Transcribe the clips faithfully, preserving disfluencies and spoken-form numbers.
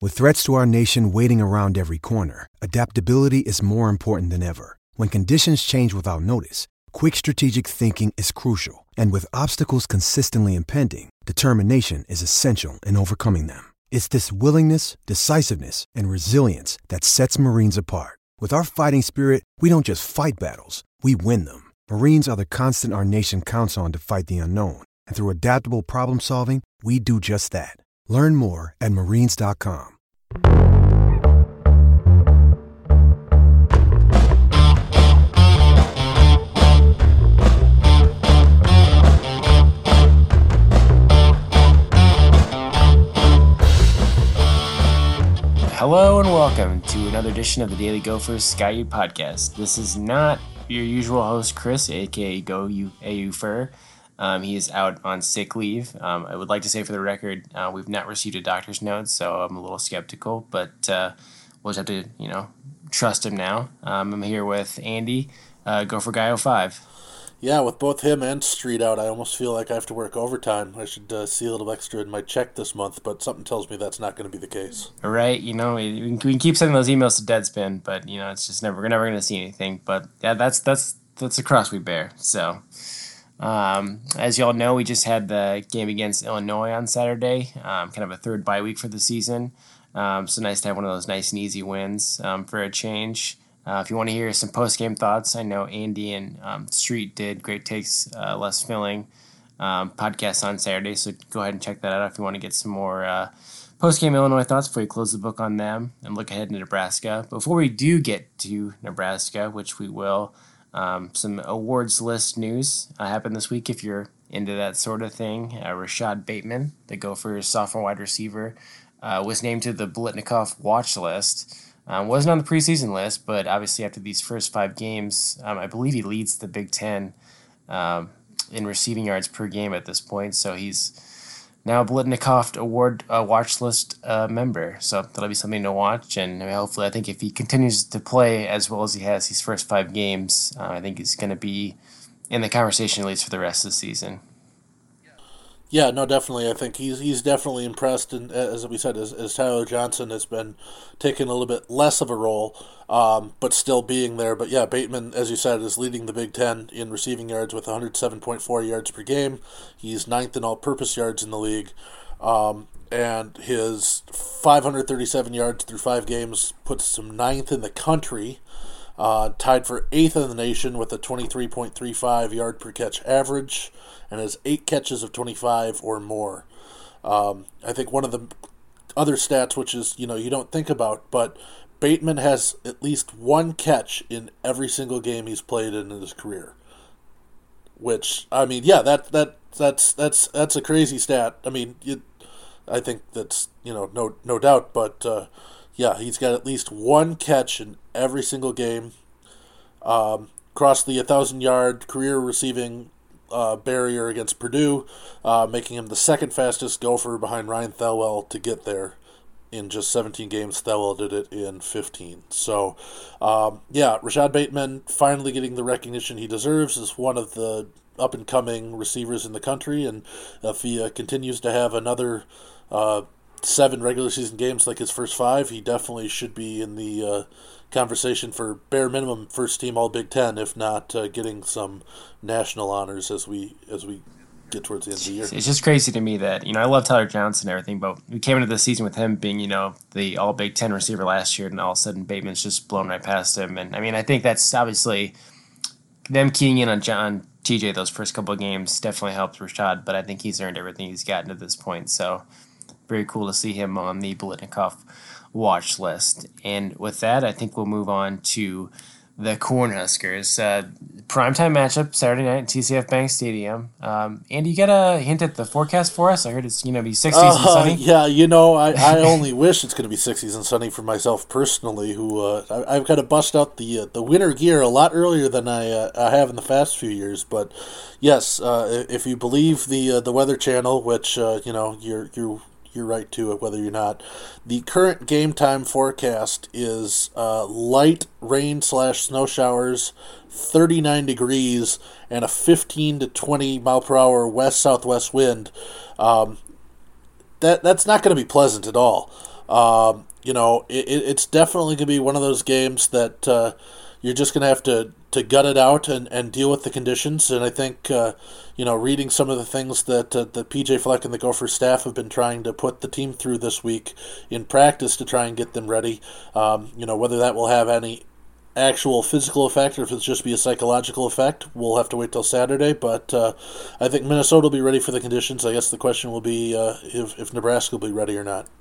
With threats to our nation waiting around every corner, adaptability is more important than ever. When conditions change without notice, quick strategic thinking is crucial. And with obstacles consistently impending, determination is essential in overcoming them. It's this willingness, decisiveness, and resilience that sets Marines apart. With our fighting spirit, we don't just fight battles, we win them. Marines are the constant our nation counts on to fight the unknown. And through adaptable problem solving, we do just that. Learn more at marines dot com. Hello and welcome to another edition of the Daily Gophers Sky U podcast. This is not your usual host, Chris, aka Go U A U Fur. Um, he is out on sick leave. Um, I would like to say for the record, uh, we've not received a doctor's note, so I'm a little skeptical, but uh, we'll just have to, you know, trust him now. Um, I'm here with Andy, uh, Gopher Guy oh five. Yeah, with both him and Street out, I almost feel like I have to work overtime. I should uh, see a little extra in my check this month, but something tells me that's not going to be the case. Right, you know, we can, we can keep sending those emails to Deadspin, but, you know, it's just never, we're never going to see anything. But, yeah, that's that's that's the cross we bear. So, um, as you all know, we just had the game against Illinois on Saturday, um, kind of a third bye week for the season. Um, so nice to have one of those nice and easy wins um, for a change. Uh, if you want to hear some post-game thoughts, I know Andy and um, Street did Great Takes, uh, Less Filling um, podcast on Saturday, so go ahead and check that out if you want to get some more uh, post-game Illinois thoughts before you close the book on them and look ahead to Nebraska. Before we do get to Nebraska, which we will, um, some awards list news uh, happened this week if you're into that sort of thing. Uh, Rashad Bateman, the Gophers sophomore wide receiver, uh, was named to the Biletnikoff watch list. Um, wasn't on the preseason list, but obviously after these first five games, um, I believe he leads the Big Ten um, in receiving yards per game at this point. So he's now a Biletnikoff Award uh, watch list uh, member. So that'll be something to watch. And I mean, hopefully, I think if he continues to play as well as he has these first five games, uh, I think he's going to be in the conversation at least for the rest of the season. Yeah, no, definitely. I think he's he's definitely impressed, and as we said, as, as Tyler Johnson has been taking a little bit less of a role, um, but still being there. But yeah, Bateman, as you said, is leading the Big Ten in receiving yards with one hundred seven point four yards per game. He's ninth in all-purpose yards in the league, um, and his five hundred thirty-seven yards through five games puts him ninth in the country, uh, tied for eighth in the nation with a twenty-three point three five yard per catch average, and has eight catches of twenty-five or more. Um, I think one of the other stats, which is, you know, you don't think about, but Bateman has at least one catch in every single game he's played in his career. Which, I mean, yeah, that that that's that's that's a crazy stat. I mean, you, I think that's, you know, no no doubt, but uh, yeah, he's got at least one catch in every single game. Um, crossed the one thousand yard career receiving Uh, barrier against Purdue, uh, making him the second fastest Gopher behind Ryan Thelwell to get there in just seventeen games. Thelwell did it in fifteen. So, um, yeah, Rashad Bateman finally getting the recognition he deserves as one of the up-and-coming receivers in the country, and if he uh, continues to have another uh, seven regular season games like his first five, he definitely should be in the uh, conversation for bare minimum first team all Big Ten, if not uh, getting some national honors as we as we get towards the end of the year. It's just crazy to me that, you know, I love Tyler Johnson and everything, but we came into the season with him being, you know, the all Big Ten receiver last year, and all of a sudden Bateman's just blown right past him. And I mean, I think that's obviously them keying in on John T J those first couple of games definitely helped Rashad, but I think he's earned everything he's gotten to this point. So very cool to see him on the Biletnikoff watch list. And with that, I think we'll move on to the Cornhuskers. Uh, primetime matchup Saturday night at T C F Bank Stadium. Um, Andy, you got a hint at the forecast for us? I heard it's, you know, be sixties uh, and sunny. Yeah, you know, I, I only wish it's going to be sixties and sunny for myself personally, who uh, I, I've got to bust out the uh, the winter gear a lot earlier than I uh, I have in the past few years. But yes, uh, if you believe the uh, the Weather Channel, which uh, you know you're you're You're right to it, whether you're not. The current game time forecast is uh, light rain slash snow showers, thirty-nine degrees, and a fifteen to twenty mile per hour west southwest wind. Um, that that's not going to be pleasant at all. Um, you know, it, it's definitely going to be one of those games that uh, you're just going to have to to gut it out and, and deal with the conditions. And I think, uh, you know, reading some of the things that uh, the P J Fleck and the Gopher staff have been trying to put the team through this week in practice to try and get them ready, um, you know, whether that will have any actual physical effect or if it's just be a psychological effect, we'll have to wait till Saturday. But uh, I think Minnesota will be ready for the conditions. I guess the question will be uh, if, if Nebraska will be ready or not.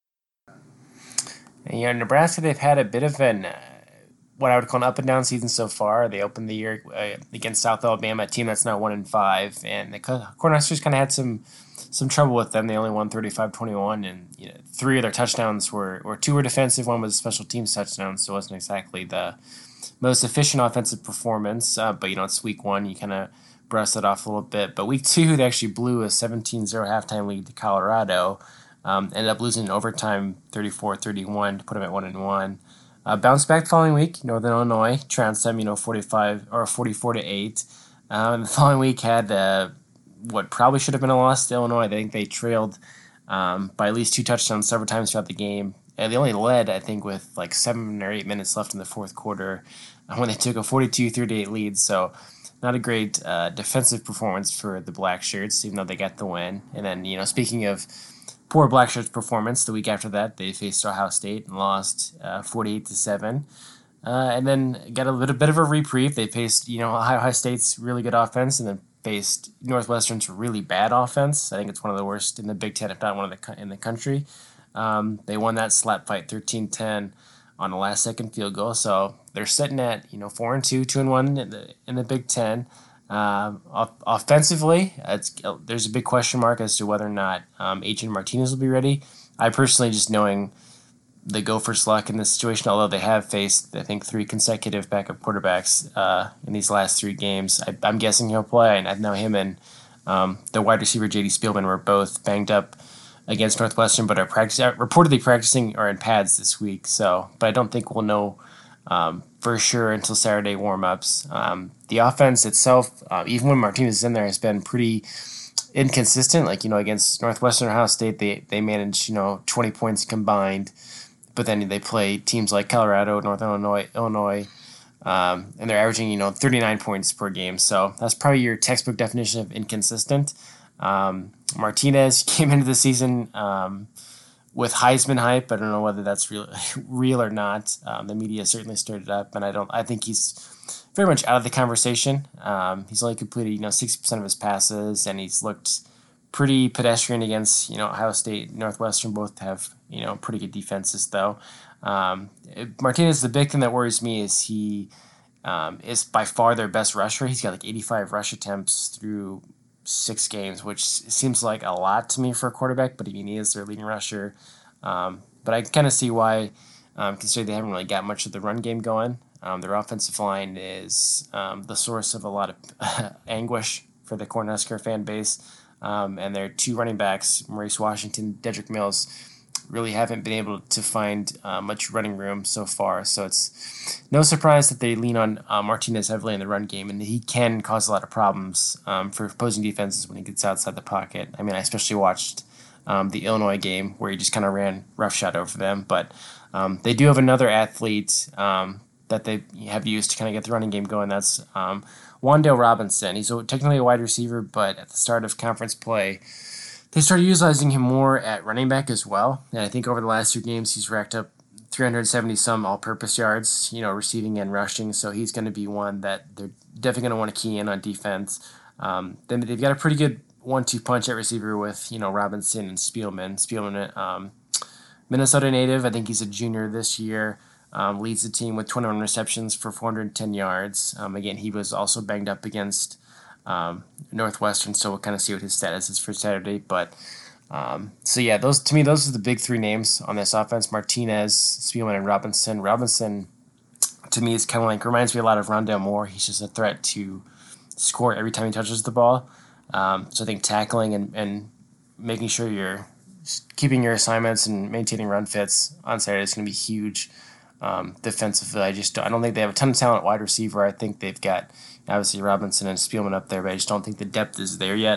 And, you know, Nebraska, they've had a bit of an uh, what I would call an up and down season so far. They opened the year uh, against South Alabama, a team that's now one and five, and the Cornhuskers kind of had some some trouble with them. They only won thirty-five twenty-one, and you know, three of their touchdowns were or two were defensive, one was a special teams touchdown, so it wasn't exactly the most efficient offensive performance. Uh, but you know, it's week one, you kind of brush that off a little bit. But week two, they actually blew a seventeen zero halftime lead to Colorado. Um, ended up losing in overtime thirty-four thirty-one to put them at one and one. Uh, bounced back the following week. Northern Illinois trounced them, you know, forty-five or forty-four to eight. Um, and the following week had uh, what probably should have been a loss to Illinois. I think they trailed um, by at least two touchdowns several times throughout the game. And they only led, I think, with like seven or eight minutes left in the fourth quarter when they took a forty-two thirty-eight lead. So not a great uh, defensive performance for the Black Shirts, even though they got the win. And then, you know, speaking of poor Black Shirts performance, the week after that, they faced Ohio State and lost uh, forty-eight to seven. Uh, and then got a little bit of a reprieve. They faced, you know, Ohio State's really good offense and then faced Northwestern's really bad offense. I think it's one of the worst in the Big Ten, if not one of the in the country. Um, they won that slap fight thirteen ten on a last-second field goal. So they're sitting at, you know, four and two, two and one in the in the Big Ten. Um, off- offensively, it's, there's a big question mark as to whether or not um, Adrian Martinez will be ready. I personally, just knowing the Gophers' luck in this situation, although they have faced, I think, three consecutive backup quarterbacks uh, in these last three games, I, I'm guessing he'll play. And I know him and um, the wide receiver J D Spielman were both banged up against Northwestern, but are practice- reportedly practicing or in pads this week. So, but I don't think we'll know Um, for sure until Saturday warm-ups. Um, the offense itself, uh, even when Martinez is in there, has been pretty inconsistent. Like, you know, against Northwestern Ohio State, they, they managed, you know, twenty points combined, but then they play teams like Colorado, North Illinois, Illinois, um, and they're averaging, you know, thirty-nine points per game. So that's probably your textbook definition of inconsistent. Um, Martinez came into the season um, with Heisman hype. I don't know whether that's real, real or not. Um, the media certainly stirred it up, and I don't. I think he's very much out of the conversation. Um, he's only completed, you know, sixty percent of his passes, and he's looked pretty pedestrian against, you know, Ohio State, Northwestern. Both have, you know, pretty good defenses, though. Um, Martinez, the big thing that worries me is he um, is by far their best rusher. He's got like eighty-five rush attempts through six games, which seems like a lot to me for a quarterback, but I mean, he is their leading rusher. Um, but I kind of see why, um, considering they haven't really got much of the run game going. Um, their offensive line is um, the source of a lot of anguish for the Cornhusker fan base. Um, and their two running backs, Maurice Washington, Dedrick Mills, really haven't been able to find uh, much running room so far. So it's no surprise that they lean on uh, Martinez heavily in the run game, and he can cause a lot of problems um, for opposing defenses when he gets outside the pocket. I mean, I especially watched um, the Illinois game where he just kind of ran roughshod over them. But um, they do have another athlete um, that they have used to kind of get the running game going. That's um, Wan'Dale Robinson. He's a, technically a wide receiver, but at the start of conference play, they started utilizing him more at running back as well. And I think over the last two games, he's racked up three hundred seventy some all-purpose yards, you know, receiving and rushing. So he's going to be one that they're definitely going to want to key in on defense. Um, then they've got a pretty good one two punch at receiver with, you know, Robinson and Spielman. Spielman, um, Minnesota native. I think he's a junior this year. Um, leads the team with twenty-one receptions for four hundred ten yards. Um, again, he was also banged up against Um, Northwestern, so we'll kind of see what his status is for Saturday. But um, so yeah, those to me, those are the big three names on this offense: Martinez, Spielman, and Robinson. Robinson, to me, is kind of like reminds me a lot of Rondale Moore. He's just a threat to score every time he touches the ball. Um, so I think tackling and, and making sure you're keeping your assignments and maintaining run fits on Saturday is going to be huge. Um, defensively, I just don't, I don't think they have a ton of talent at wide receiver. I think they've got obviously Robinson and Spielman up there, but I just don't think the depth is there yet.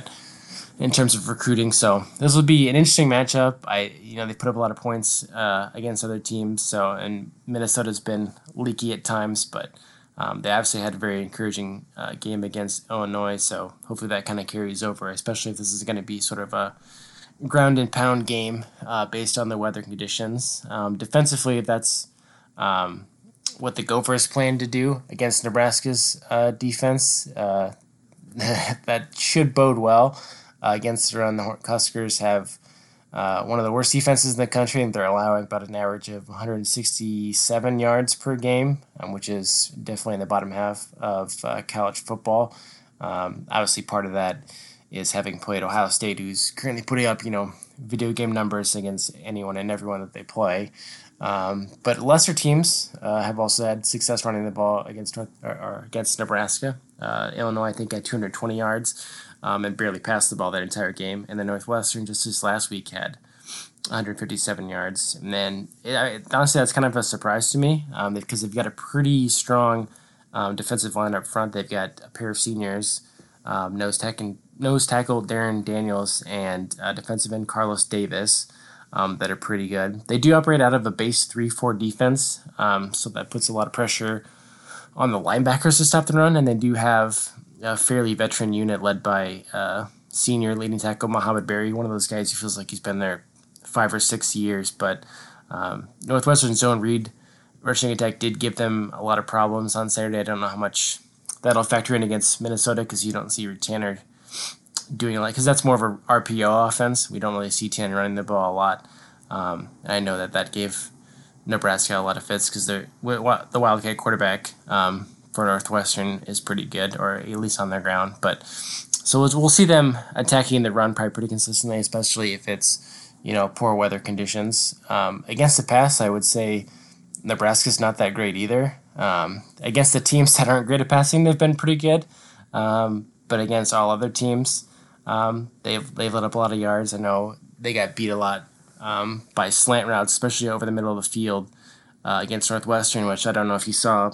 in terms of recruiting. So this will be an interesting matchup. I, you know, they put up a lot of points uh, against other teams. So, and Minnesota's been leaky at times, but um, they obviously had a very encouraging uh, game against Illinois. So hopefully that kind of carries over, especially if this is going to be sort of a ground and pound game uh, based on the weather conditions. Um, defensively, that's um, what the Gophers plan to do against Nebraska's uh, defense. Uh, that should bode well. Uh, against the run, the Huskers have uh, one of the worst defenses in the country, and they're allowing about an average of one hundred sixty-seven yards per game, um, which is definitely in the bottom half of uh, college football. Um, obviously, part of that is having played Ohio State, who's currently putting up, you know, video game numbers against anyone and everyone that they play. Um, but lesser teams uh, have also had success running the ball against North, or, or against Nebraska. Uh, Illinois, I think, had two hundred twenty yards. Um, and barely passed the ball that entire game. And then Northwestern, just this last week, had one hundred fifty-seven yards. And then, it, it, honestly, that's kind of a surprise to me um, because they've got a pretty strong um, defensive line up front. They've got a pair of seniors, um, nose, tackle, nose tackle Darren Daniels and uh, defensive end Carlos Davis, um, that are pretty good. They do operate out of a base three four defense, um, so that puts a lot of pressure on the linebackers to stop the run, and they do have a fairly veteran unit led by uh, senior leading tackle Mohamed Berry, one of those guys who feels like he's been there five or six years. But um, Northwestern's zone read rushing attack did give them a lot of problems on Saturday. I don't know how much that'll factor in against Minnesota because you don't see Tanner doing it like because that's more of a R P O offense. We don't really see Tanner running the ball a lot. Um, I know that that gave Nebraska a lot of fits because the Wildcat quarterback um, for Northwestern is pretty good, or at least on their ground. But so we'll see them attacking the run probably pretty consistently, especially if it's, you know, poor weather conditions. Um, against the pass, I would say Nebraska's not that great either. Um, against the teams that aren't great at passing, they've been pretty good. Um, but against all other teams, um, they've they've let up a lot of yards. I know they got beat a lot um, by slant routes, especially over the middle of the field uh, against Northwestern, which I don't know if you saw.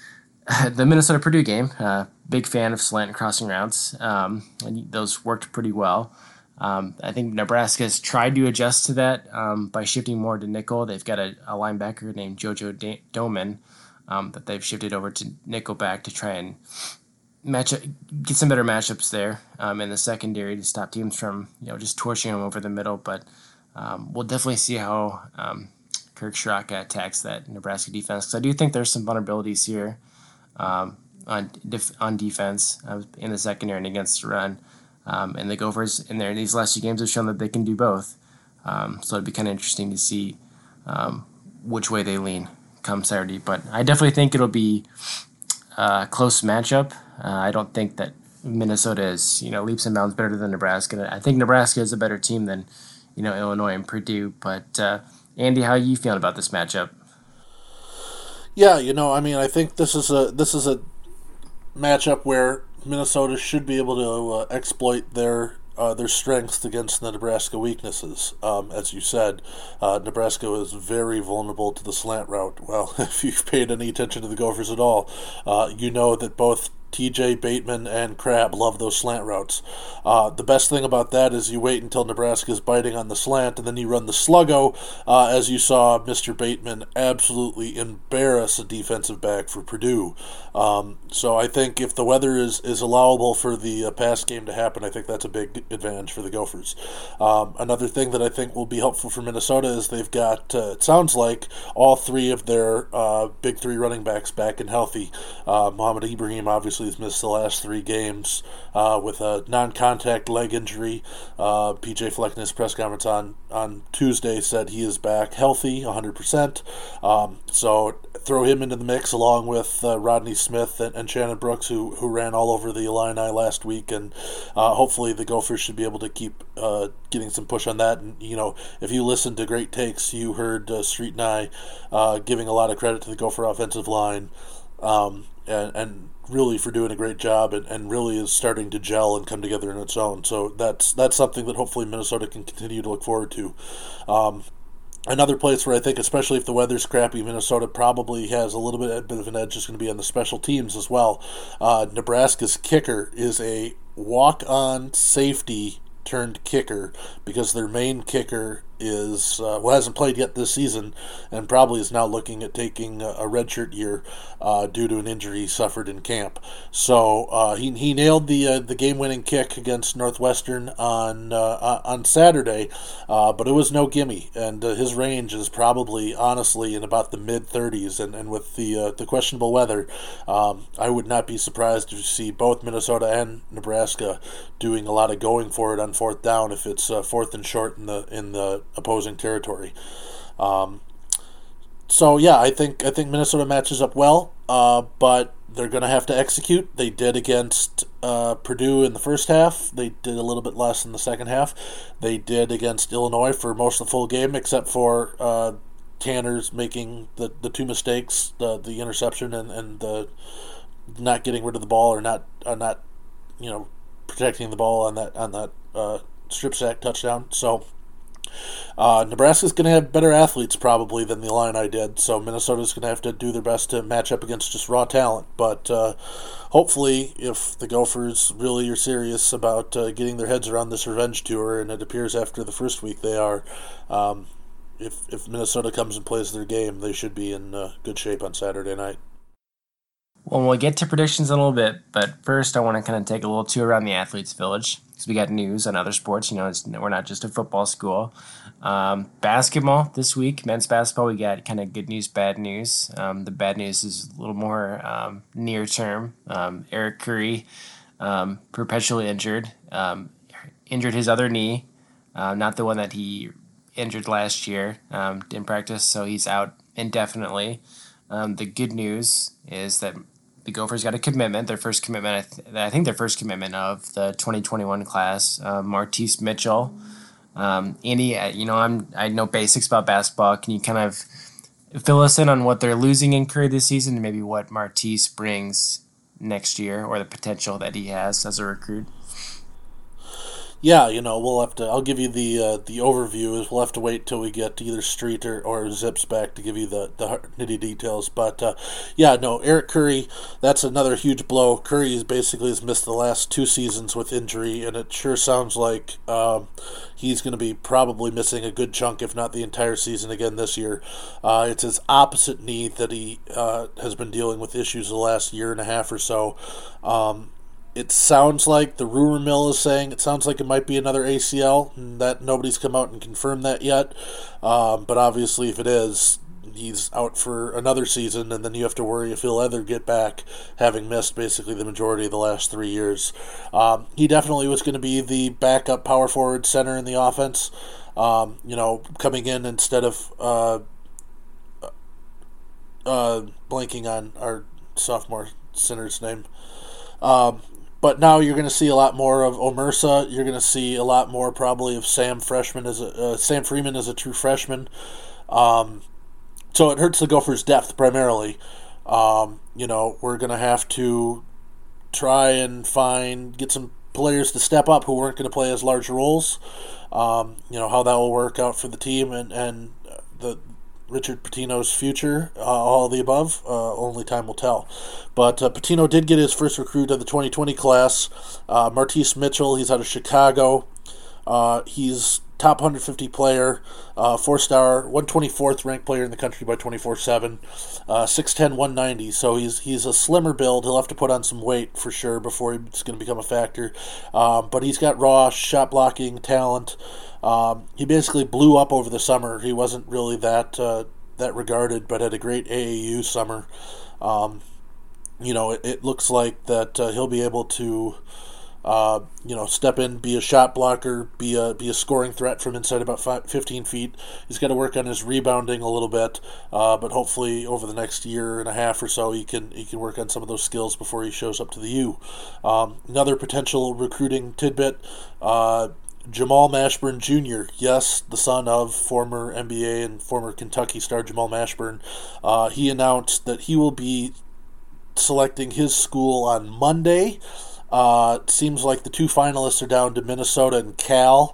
The Minnesota-Purdue game, uh, big fan of slant and crossing routes, um, and those worked pretty well. Um, I think Nebraska has tried to adjust to that um, by shifting more to nickel. They've got a, a linebacker named JoJo D- Doman um, that they've shifted over to nickel back to try and match get some better matchups there um, in the secondary to stop teams from, you know, just torching them over the middle. But um, we'll definitely see how um, Kirk Schrock attacks that Nebraska defense, because I do think there's some vulnerabilities here. Um, on def- on defense uh, in the secondary and against the run. Um, and the Gophers in there these last two games have shown that they can do both. Um, so it'd be kind of interesting to see um, which way they lean come Saturday. But I definitely think it'll be a close matchup. Uh, I don't think that Minnesota is, you know, leaps and bounds better than Nebraska. I think Nebraska is a better team than, you know, Illinois and Purdue. But uh, Andy, how are you feeling about this matchup? Yeah, you know, I mean, I think this is a this is a matchup where Minnesota should be able to uh, exploit their uh, their strengths against the Nebraska weaknesses. Um, as you said, uh, Nebraska is very vulnerable to the slant route. Well, if you've paid any attention to the Gophers at all, uh, you know that both T J Bateman and Crab love those slant routes. Uh, the best thing about that is you wait until Nebraska's biting on the slant, and then you run the sluggo, uh, as you saw Mister Bateman absolutely embarrass a defensive back for Purdue. Um, so I think if the weather is, is allowable for the uh, pass game to happen, I think that's a big advantage for the Gophers. Um, another thing that I think will be helpful for Minnesota is they've got, uh, it sounds like, all three of their uh, big three running backs back and healthy. Uh, Mohamed Ibrahim obviously has missed the last three games uh, with a non-contact leg injury. Uh, P J Fleck in his press conference on, on Tuesday said he is back healthy, one hundred percent. Um, so throw him into the mix along with uh, Rodney Smith and, and Shannon Brooks, who, who ran all over the Illini last week, and uh, hopefully the Gophers should be able to keep uh, getting some push on that. And, you know, if you listened to Great Takes, you heard uh, Street and I uh, giving a lot of credit to the Gopher offensive line. Um, and, and really for doing a great job, and, and really is starting to gel and come together in its own. So that's that's something that hopefully Minnesota can continue to look forward to. Um, Another place where I think, especially if the weather's crappy, Minnesota probably has a little bit, a bit of an edge is going to be on the special teams as well. Uh, Nebraska's kicker is a walk-on safety turned kicker because their main kicker is uh, well hasn't played yet this season and probably is now looking at taking a, a redshirt year uh, due to an injury he suffered in camp. So uh, he he nailed the uh, the game winning kick against Northwestern on uh, on Saturday, uh, but it was no gimme, and uh, his range is probably honestly in about the mid thirties, and, and with the uh, the questionable weather, um, I would not be surprised to see both Minnesota and Nebraska doing a lot of going for it on fourth down if it's uh, fourth and short in the in the opposing territory. Um, so yeah, I think I think Minnesota matches up well, uh, but they're going to have to execute. They did against uh, Purdue in the first half. They did a little bit less in the second half. They did against Illinois for most of the full game, except for uh, Tanner's making the, the two mistakes, the the interception and, and the not getting rid of the ball or not uh, not you know protecting the ball on that on that uh, strip sack touchdown. So. Uh, Nebraska's going to have better athletes probably than the Illini did, so Minnesota's going to have to do their best to match up against just raw talent. But uh, hopefully, if the Gophers really are serious about uh, getting their heads around this revenge tour, and it appears after the first week they are, um, if, if Minnesota comes and plays their game, they should be in uh, good shape on Saturday night. Well, we'll get to predictions in a little bit, but first I want to kind of take a little tour around the Athletes Village because we got news on other sports. You know, it's, we're not just a football school. Um, basketball this week, men's basketball, we got kind of good news, bad news. Um, the bad news is a little more um, near term. Um, Eric Curry, um, perpetually injured, um, injured his other knee, uh, not the one that he injured last year, um, didn't practice, so he's out indefinitely. Um, the good news is that the Gophers got a commitment, their first commitment, I, th- I think their first commitment of the twenty twenty-one class, uh, Martise Mitchell. Um, Andy, you know, I'm I know basics about basketball. Can you kind of fill us in on what they're losing in Curry this season and maybe what Martise brings next year or the potential that he has as a recruit? Yeah, you know, we'll have to. I'll give you the uh, the overview. Is we'll have to wait till we get either Street or, or Zips back to give you the the nitty details. But uh, yeah, no, Eric Curry. That's another huge blow. Curry is basically has missed the last two seasons with injury, and it sure sounds like um, he's going to be probably missing a good chunk, if not the entire season again this year. Uh, it's his opposite knee that he uh, has been dealing with issues the last year and a half or so. Um, It sounds like the rumor mill is saying it sounds like it might be another A C L, and that nobody's come out and confirmed that yet. Um, but obviously, if it is, he's out for another season, and then you have to worry if he'll ever get back, having missed basically the majority of the last three years. Um, he definitely was going to be the backup power forward center in the offense. Um, you know, coming in instead of uh, uh, blanking on our sophomore center's name. Um, But now you're going to see a lot more of Omersa. You're going to see a lot more probably of Sam freshman as a uh, Sam Freeman as a true freshman. Um, so it hurts the Gophers' depth primarily. Um, you know, we're going to have to try and find get some players to step up who weren't going to play as large roles. Um, you know how that will work out for the team and and the. Richard Pitino's future, uh, all of the above, uh, only time will tell. But uh, Pitino did get his first recruit of the twenty twenty class, uh, Martise Mitchell. He's out of Chicago. Uh, he's top one hundred fifty player, uh, four-star, one hundred twenty-fourth ranked player in the country by twenty-four seven, uh, six ten, one ninety. So he's he's a slimmer build. He'll have to put on some weight for sure before he's going to become a factor. Um, but he's got raw shot blocking talent. Um, he basically blew up over the summer. He wasn't really that uh, that regarded, but had a great A A U summer. Um, you know, it, it looks like that uh, he'll be able to, uh, you know, step in, be a shot blocker, be a be a scoring threat from inside about five, fifteen feet. He's got to work on his rebounding a little bit, uh, but hopefully over the next year and a half or so, he can he can work on some of those skills before he shows up to the U. Um, another potential recruiting tidbit. Uh, Jamal Mashburn Junior, yes, the son of former N B A and former Kentucky star Jamal Mashburn. Uh, he announced that he will be selecting his school on Monday. Uh, it seems like the two finalists are down to Minnesota and Cal.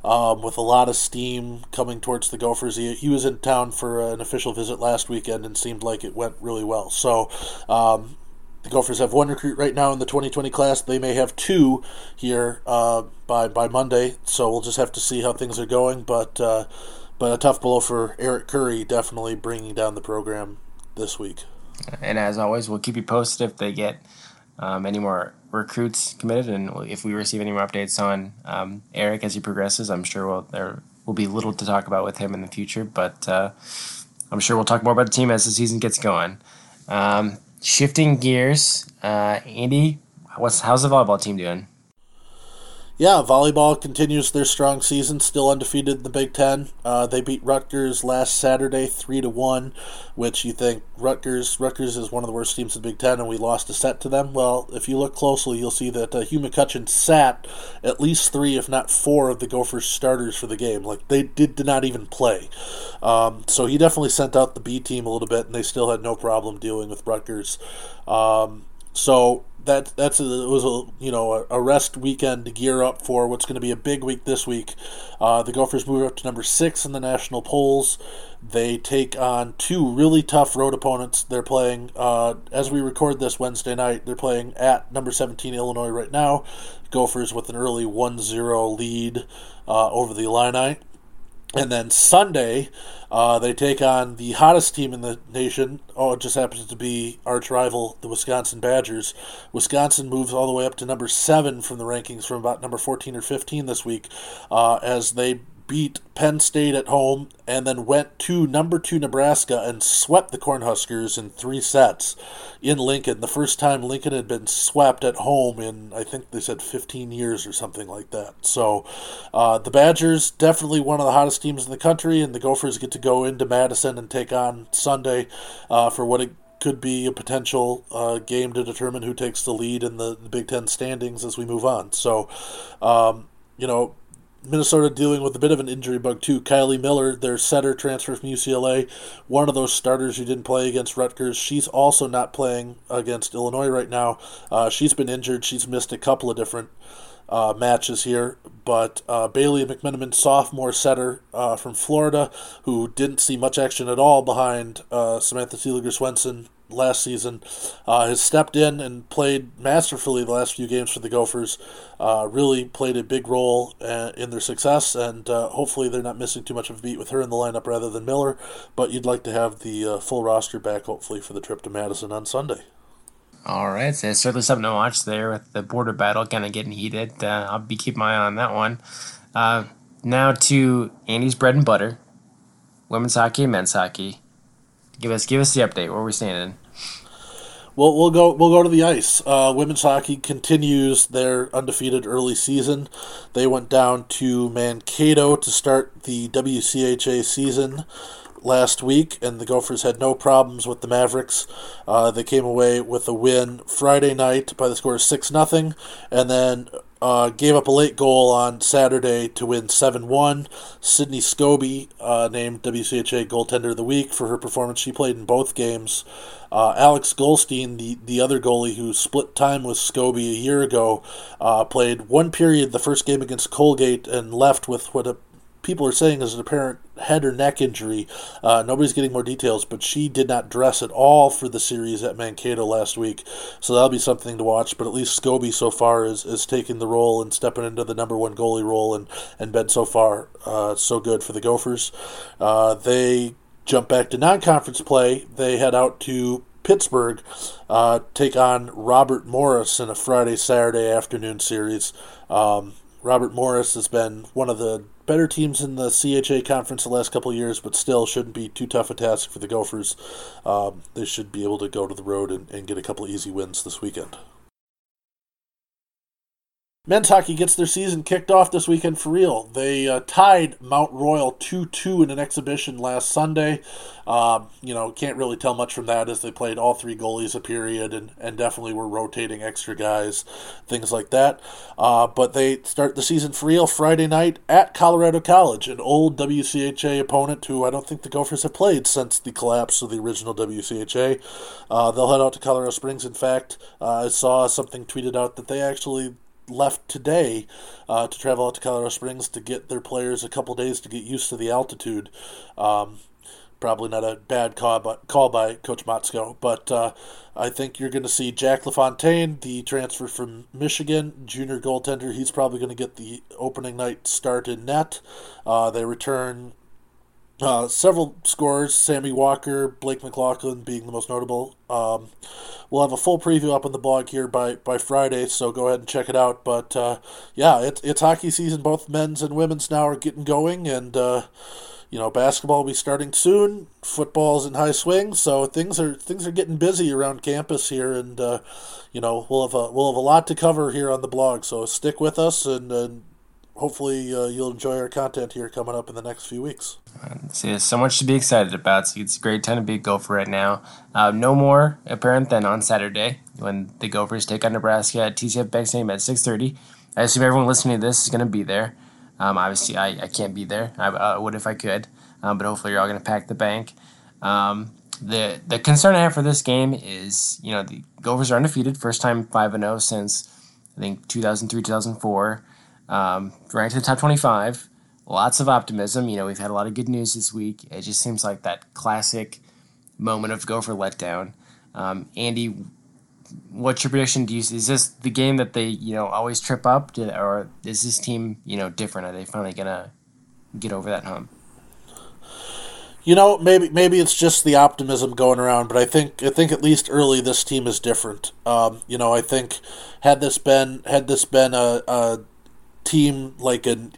um, with a lot of steam coming towards the Gophers. He, he was in town for an official visit last weekend and seemed like it went really well. So um, the Gophers have one recruit right now in the twenty twenty class. They may have two here uh, by by Monday, so we'll just have to see how things are going. But uh, but a tough blow for Eric Curry, definitely bringing down the program this week. And as always, we'll keep you posted if they get um, any more recruits committed, and if we receive any more updates on um, Eric as he progresses. I'm sure we'll, there will be little to talk about with him in the future, but uh, I'm sure we'll talk more about the team as the season gets going. Um, shifting gears, uh, Andy, what's how's the volleyball team doing? Yeah, volleyball continues their strong season, still undefeated in the Big Ten. Uh, they beat Rutgers last Saturday, three to one, which you think Rutgers Rutgers is one of the worst teams in the Big Ten, and we lost a set to them. Well, if you look closely, you'll see that uh, Hugh McCutcheon sat at least three, if not four, of the Gophers starters for the game. Like, they did, did not even play. Um, so he definitely sent out the B team a little bit, and they still had no problem dealing with Rutgers. Um, so... That that's a, it was a you know a, a rest weekend to gear up for what's going to be a big week this week. Uh, the Gophers move up to number six in the national polls. They take on two really tough road opponents. They're playing uh, as we record this Wednesday night. They're playing at number seventeen Illinois right now. Gophers with an early one zero lead uh, over the Illini. And then Sunday, uh, they take on the hottest team in the nation. Oh, it just happens to be arch rival, the Wisconsin Badgers. Wisconsin moves all the way up to number seven from the rankings from about number fourteen or fifteen this week uh, as they beat Penn State at home and then went to number two Nebraska and swept the Cornhuskers in three sets in Lincoln. The first time Lincoln had been swept at home in, I think they said fifteen years or something like that. So uh, the Badgers, definitely one of the hottest teams in the country, and the Gophers get to go into Madison and take on Sunday uh, for what it could be a potential uh, game to determine who takes the lead in the, the Big Ten standings as we move on. So, um, you know, Minnesota dealing with a bit of an injury bug too. Kylie Miller, their setter, transfer from U C L A, one of those starters who didn't play against Rutgers. She's also not playing against Illinois right now. Uh, she's been injured. She's missed a couple of different uh, matches here. But uh, Bailey McMenamin, sophomore setter uh, from Florida, who didn't see much action at all behind uh, Samantha Seeliger-Swenson last season, uh, has stepped in and played masterfully the last few games for the Gophers. Uh, really played a big role uh, in their success, and uh, hopefully they're not missing too much of a beat with her in the lineup rather than Miller. But you'd like to have the uh, full roster back, hopefully, for the trip to Madison on Sunday. All right, so it's certainly something to watch there with the border battle kind of getting heated. Uh, I'll be keeping my eye on that one. Uh, now to Andy's bread and butter, women's hockey and men's hockey. Give us give us the update. Where are we standing? Well, we'll go we'll go to the ice. Uh, women's hockey continues their undefeated early season. They went down to Mankato to start the W C H A season last week, and the Gophers had no problems with the Mavericks. Uh, they came away with a win Friday night by the score of six nothing, and then uh, gave up a late goal on Saturday to win seven one. Sydney Scobie, uh, named W C H A Goaltender of the Week for her performance. She played in both games. Uh, Alex Goldstein, the, the other goalie who split time with Scobie a year ago, uh, played one period the first game against Colgate and left with what a people are saying is an apparent head or neck injury. Uh, nobody's getting more details, but she did not dress at all for the series at Mankato last week. So that'll be something to watch. But at least Scobie so far is, is taking the role and stepping into the number one goalie role and, and been so far uh, so good for the Gophers. Uh, they jump back to non-conference play. They head out to Pittsburgh, uh, take on Robert Morris in a Friday-Saturday afternoon series. Um, Robert Morris has been one of the better teams in the C H A conference the last couple of years, but still shouldn't be too tough a task for the Gophers. Um, they should be able to go to the road and, and get a couple of easy wins this weekend. Men's hockey gets their season kicked off this weekend for real. They uh, tied Mount Royal two two in an exhibition last Sunday. Um, you know, can't really tell much from that as they played all three goalies a period and, and definitely were rotating extra guys, things like that. Uh, but they start the season for real Friday night at Colorado College, an old W C H A opponent who I don't think the Gophers have played since the collapse of the original W C H A. Uh, they'll head out to Colorado Springs. In fact, uh, I saw something tweeted out that they actually left today uh, to travel out to Colorado Springs to get their players a couple days to get used to the altitude. Um, probably not a bad call by, call by Coach Motzko, but uh, I think you're going to see Jack LaFontaine, the transfer from Michigan, junior goaltender. He's probably going to get the opening night start in net. Uh, they return uh, several scorers, Sammy Walker, Blake McLaughlin being the most notable. Um, we'll have a full preview up on the blog here by, by Friday, so go ahead and check it out. But uh, yeah, it's, it's hockey season. Both men's and women's now are getting going, and uh, you know, basketball will be starting soon. Football's in high swing, so things are things are getting busy around campus here, and uh, you know, we'll have a we'll have a lot to cover here on the blog. So stick with us, and, and hopefully uh, you'll enjoy our content here coming up in the next few weeks. See, there's so much to be excited about. So it's a great time to be a Gopher right now. Uh, no more apparent than on Saturday when the Gophers take on Nebraska at T C F Bank Stadium at six thirty. I assume everyone listening to this is going to be there. Um, obviously, I, I can't be there. I, I would if I could, um, but hopefully you're all going to pack the bank. Um, the the concern I have for this game is, you know, the Gophers are undefeated, first time five and oh since, I think, two thousand three, two thousand four, um, ranked in the top twenty-five. Lots of optimism. You know, we've had a lot of good news this week. It just seems like that classic moment of Gopher letdown. Um, Andy, what's your prediction? Do you, is this the game that they, you know, always trip up, to, or is this team, you know, different? Are they finally gonna get over that hump? You know, maybe maybe it's just the optimism going around, but I think I think at least early this team is different. Um, you know, I think had this been had this been a, a team like an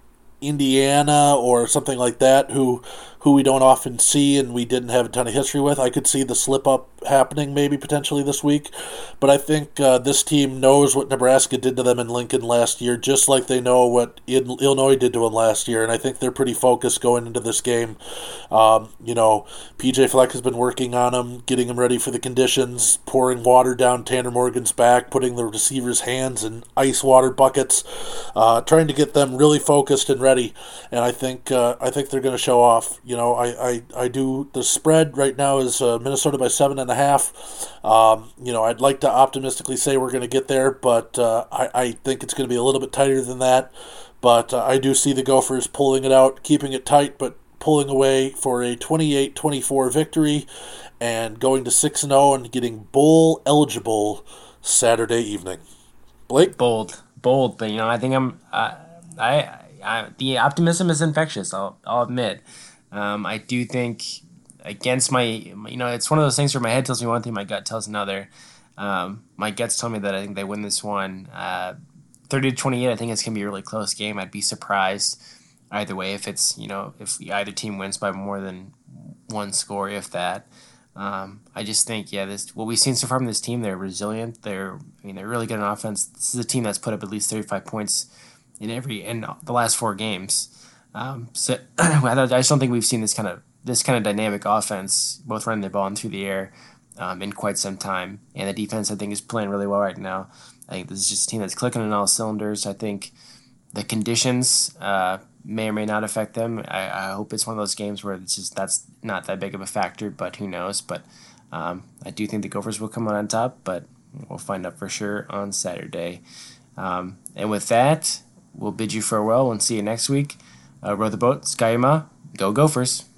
Indiana or something like that, who who we don't often see and we didn't have a ton of history with, I could see the slip up happening maybe potentially this week. But I think uh, this team knows what Nebraska did to them in Lincoln last year, just like they know what Illinois did to them last year, and I think they're pretty focused going into this game. Um, you know, P J Fleck has been working on them, getting them ready for the conditions, pouring water down Tanner Morgan's back, putting the receivers' hands in ice water buckets, uh, trying to get them really focused and ready. And I think uh, I think they're going to show off. You know, I, I, I do, the spread right now is uh, Minnesota by seven and a half. Um, you know, I'd like to optimistically say we're going to get there, but uh, I, I think it's going to be a little bit tighter than that. But uh, I do see the Gophers pulling it out, keeping it tight, but pulling away for a twenty-eight twenty-four victory and going to six and oh and getting bowl eligible Saturday evening. Blake? Bold, bold, but you know, I think I'm, uh, I, I, the optimism is infectious, I'll, I'll admit. Um, I do think against my, you know, it's one of those things where my head tells me one thing, my gut tells another. Um, my guts tell me that I think they win this one. Uh, thirty to twenty-eight, I think it's going to be a really close game. I'd be surprised either way if it's, you know, if either team wins by more than one score, if that. Um, I just think, yeah, this what we've seen so far from this team, they're resilient. They're, I mean, they're really good on offense. This is a team that's put up at least thirty-five points in every in the last four games. Um, so I just don't think we've seen this kind of this kind of dynamic offense, both running the ball and through the air, um, in quite some time. And the defense, I think, is playing really well right now. I think this is just a team that's clicking on all cylinders. I think the conditions uh, may or may not affect them. I, I hope it's one of those games where it's just that's not that big of a factor, but who knows? But um, I do think the Gophers will come out on top, but we'll find out for sure on Saturday. Um, and with that, we'll bid you farewell and see you next week. Uh, row the boat, Skyma, go Gophers.